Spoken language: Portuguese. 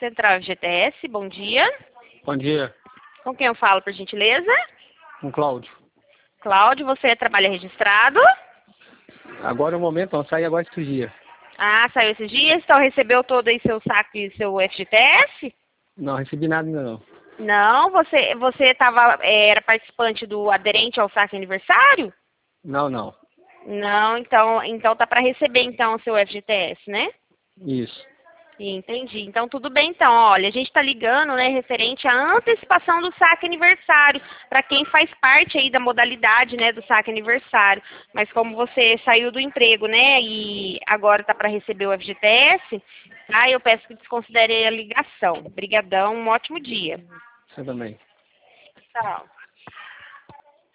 Central FGTS, bom dia. Bom dia, Com quem eu falo, por gentileza? com Cláudio. Cláudio, você trabalha registrado? Agora é o momento, não, saí agora esses dias. Ah, saiu esses dias, então recebeu todo aí seu saque e seu FGTS? Não recebi nada ainda não. Não, você era participante do aderente ao saque aniversário? Não. Não, então tá para receber então o seu FGTS, né? Isso. Entendi. Então, tudo bem, então. Olha, a gente está ligando, né, referente à antecipação do saque aniversário, para quem faz parte aí da modalidade, né, do saque aniversário. Mas como você saiu do emprego, né, e agora está para receber o FGTS, tá, eu peço que desconsidere a ligação. Obrigadão, um ótimo dia. Você também. Tchau.